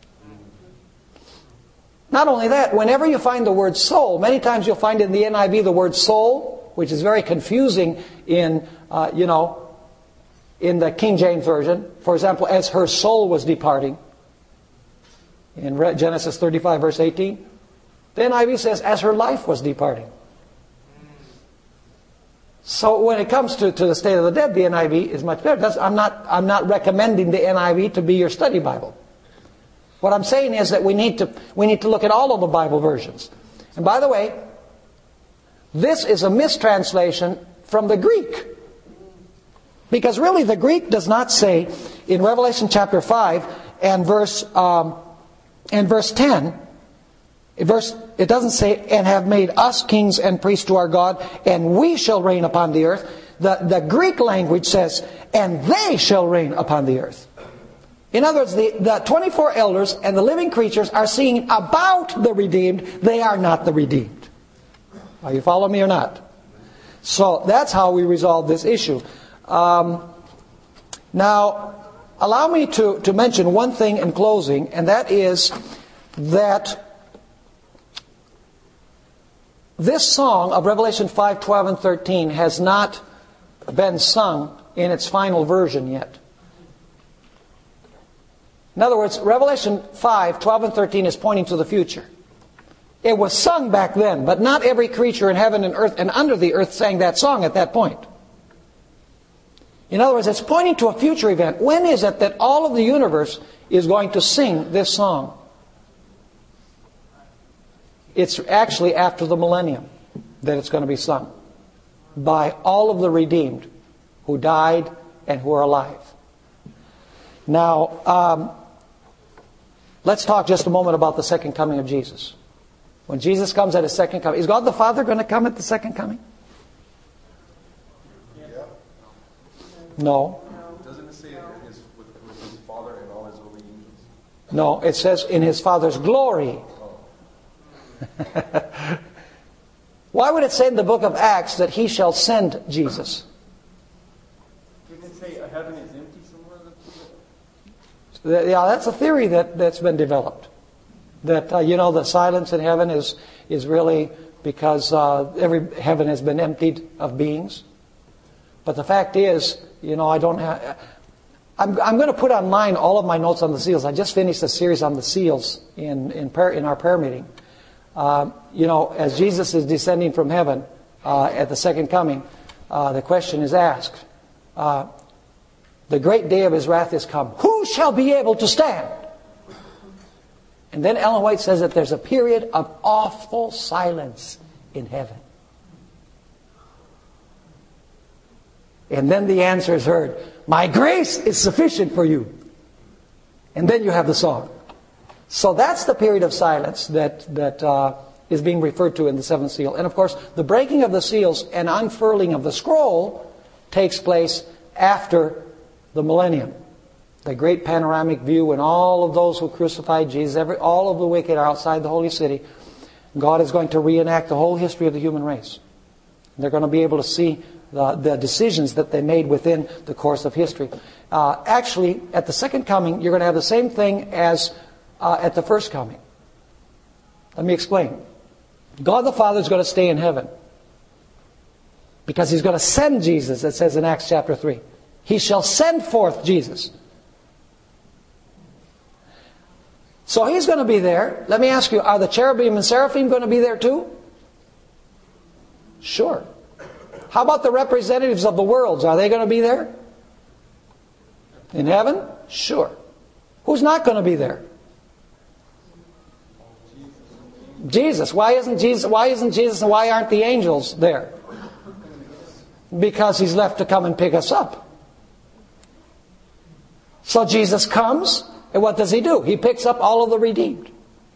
Not only that, whenever you find the word soul, many times you'll find in the N I V the word soul, which is very confusing in, uh, you know, in the King James Version. For example, as her soul was departing, in Genesis thirty-five, verse eighteen. The N I V says, as her life was departing. So when it comes to, to the state of the dead, the N I V is much better. That's, I'm not, I'm not recommending the N I V to be your study Bible. What I'm saying is that we need to, we need to look at all of the Bible versions. And by the way, this is a mistranslation from the Greek. Because really the Greek does not say in Revelation chapter five and verse, um, and verse ten, Verse, it doesn't say, and have made us kings and priests to our God, and we shall reign upon the earth. The, the Greek language says, and they shall reign upon the earth. In other words, the, the twenty-four elders and the living creatures are singing about the redeemed. They are not the redeemed. Are you following me or not? So that's how we resolve this issue. Um, now, allow me to, to mention one thing in closing, and that is that this song of Revelation five, twelve, and thirteen has not been sung in its final version yet. In other words, Revelation five, twelve, and thirteen is pointing to the future. It was sung back then, but not every creature in heaven and earth and under the earth sang that song at that point. In other words, it's pointing to a future event. When is it that all of the universe is going to sing this song? It's actually after the millennium that it's going to be sung by all of the redeemed who died and who are alive. Now, um, let's talk just a moment about the second coming of Jesus. When Jesus comes at His second coming, is God the Father going to come at the second coming? Yeah. No. Doesn't it say in his, with, with His Father and all His holy angels? No, it says in His Father's glory. Why would it say in the book of Acts that He shall send Jesus? Didn't it say a heaven is empty somewhere? Yeah, that's a theory that, that's been developed. That, uh, you know, the silence in heaven is, is really because uh, every heaven has been emptied of beings. But the fact is, you know, I don't have... I'm, I'm going to put online all of my notes on the seals. I just finished a series on the seals in, in, prayer, in our prayer meeting. Uh, you know, as Jesus is descending from heaven uh, at the second coming, uh, the question is asked, uh, the great day of His wrath is come. Who shall be able to stand? And then Ellen White says that there's a period of awful silence in heaven. And then the answer is heard, my grace is sufficient for you. And then you have the song. So that's the period of silence that, that uh, is being referred to in the seventh seal. And of course, the breaking of the seals and unfurling of the scroll takes place after the millennium. The great panoramic view when all of those who crucified Jesus, every, all of the wicked are outside the holy city. God is going to reenact the whole history of the human race. They're going to be able to see the, the decisions that they made within the course of history. Uh, actually, at the second coming, you're going to have the same thing as uh, at the first coming. Let me explain. God the Father is going to stay in heaven because He's going to send Jesus, it says in Acts chapter three. He shall send forth Jesus. So He's going to be there. Let me ask you, are the cherubim and seraphim going to be there too? Sure. How about the representatives of the worlds? Are they going to be there? In heaven? Sure. Who's not going to be there? Jesus. Why isn't Jesus, why isn't Jesus and why aren't the angels there? Because He's left to come and pick us up. So Jesus comes, and what does He do? He picks up all of the redeemed.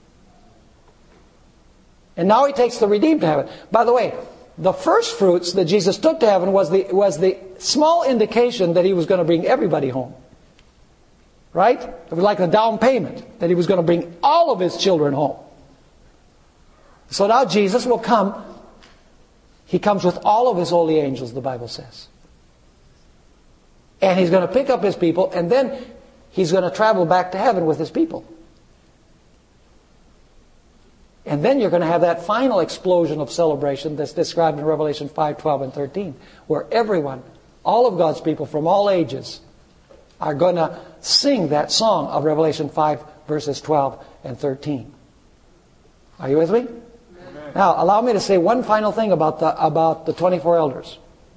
And now He takes the redeemed to heaven. By the way, the first fruits that Jesus took to heaven was the, was the small indication that He was going to bring everybody home. Right? It was like a down payment that He was going to bring all of His children home. So now Jesus will come. He comes with all of His holy angels, the Bible says. And He's going to pick up His people, and then He's going to travel back to heaven with His people. And then you're going to have that final explosion of celebration that's described in Revelation five, twelve, and thirteen, where everyone, all of God's people from all ages, are going to sing that song of Revelation five, verses twelve and thirteen. Are you with me? Amen. Now, allow me to say one final thing about the about the twenty-four elders,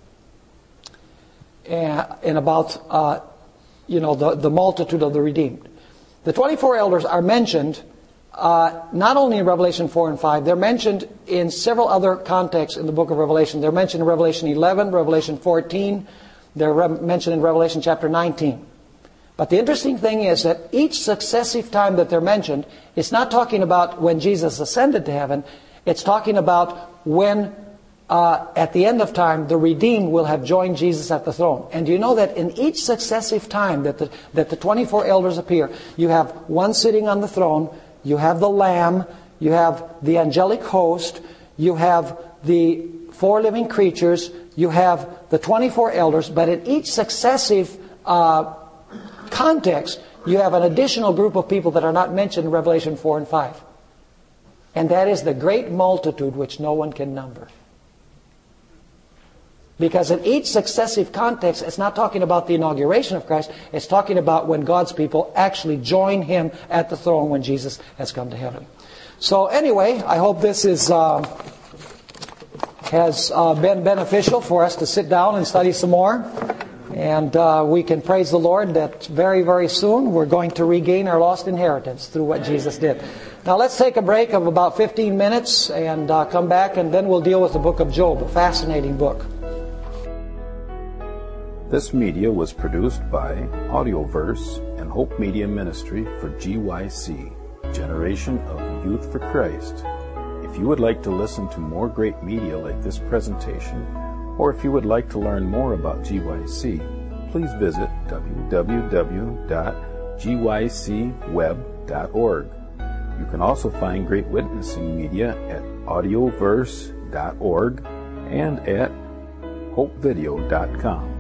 and, and about uh, you know the the multitude of the redeemed. The twenty-four elders are mentioned. Uh, not only in Revelation four and five, they're mentioned in several other contexts in the book of Revelation. They're mentioned in Revelation eleven, Revelation fourteen, they're re- mentioned in Revelation chapter nineteen. But the interesting thing is that each successive time that they're mentioned, it's not talking about when Jesus ascended to heaven, it's talking about when, uh, at the end of time, the redeemed will have joined Jesus at the throne. And do you know that in each successive time that the, that the twenty-four elders appear, you have one sitting on the throne, you have the Lamb, you have the angelic host, you have the four living creatures, you have the twenty-four elders, but in each successive uh, context, you have an additional group of people that are not mentioned in Revelation four and five. And that is the great multitude which no one can number. Because in each successive context, it's not talking about the inauguration of Christ, it's talking about when God's people actually join Him at the throne when Jesus has come to heaven. So anyway, I hope this is uh, has uh, been beneficial for us to sit down and study some more. And uh, we can praise the Lord that very, very soon we're going to regain our lost inheritance through what Jesus did. Now let's take a break of about fifteen minutes and uh, come back, and then we'll deal with the book of Job, a fascinating book. This media was produced by Audioverse and Hope Media Ministry for G Y C, Generation of Youth for Christ. If you would like to listen to more great media like this presentation, or if you would like to learn more about G Y C, please visit w w w dot g y c web dot org. You can also find great witnessing media at audioverse dot org and at hope video dot com.